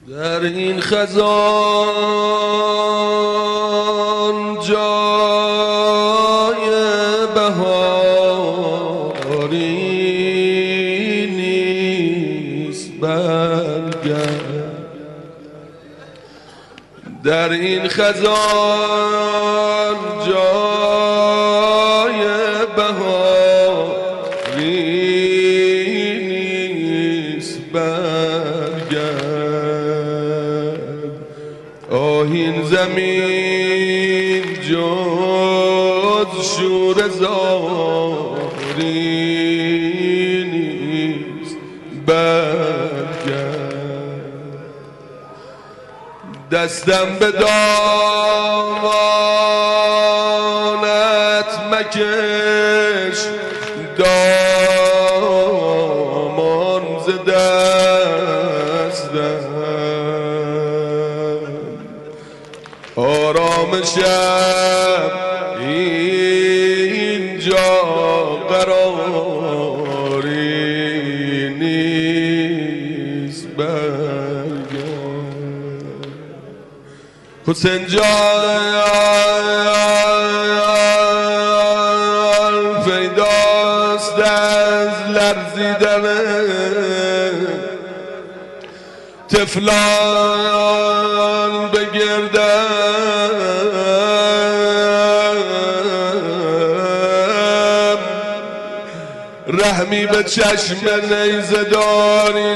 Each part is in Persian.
در این خزان جای بهاری نیست، برگرد. در این خزان جای بهاری نیست، برگرد. آهین زمین جز شور زاری نیست، برگرد. دستم به دامانت مکش، دامان ز دستم. آرام شب اینجا قراری نیست، برگرد. حسین جان پیداست از لرزیدن طفلان به گردم، رحمی به چشم نیزه داری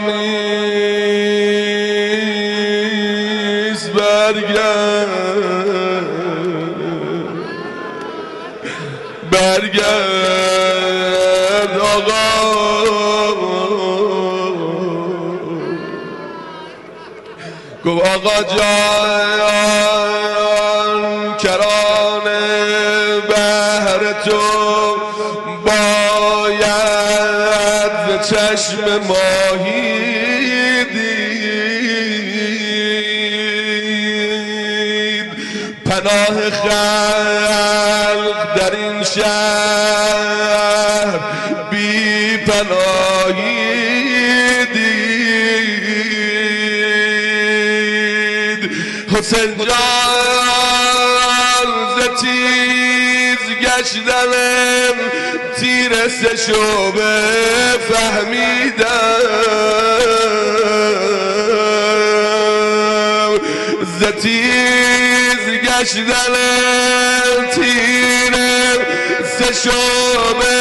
نیست، برگرد. برگرد آقا، گفت آقا جان کران بهر تو باید ز چشم ماهی دید. پناه خلق در این شهر بی پناهی دید. حسین جان ز تیز گشتنم تیر سه شعبه فهمیدم، ز تیز گشتنم تیر سه شعبه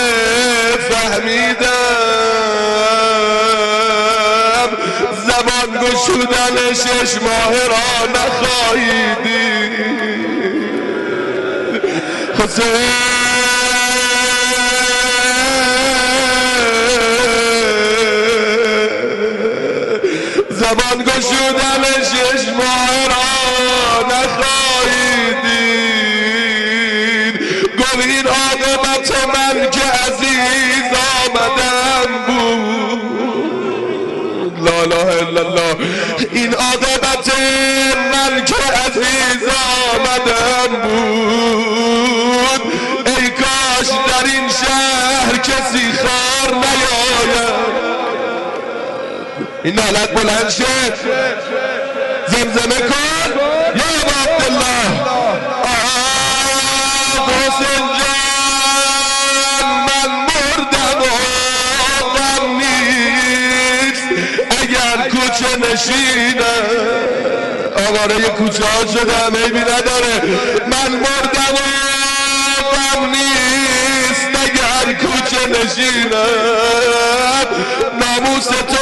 فهمیدم. زبان گشودن 6 ماه را نخواهی دید. حسین زبان گشودن 6 ماه را نخواهی دید. گفت این عاقبت من که عزیز آمدم بود، لا اله الا الله. این عاقبت من که عزیز آمدم بود. ای کاش در این شهر کسی خار نیاید. این نالت بلند شد، زمزمه کن یا ابا عبدالله. حسین جان من مردم و غم نیست، اگر کوچه نشینم آواره کوچه ها شدم عیبی نداره. من مردم و غم نیست، اگر کوچه نشینم ناموس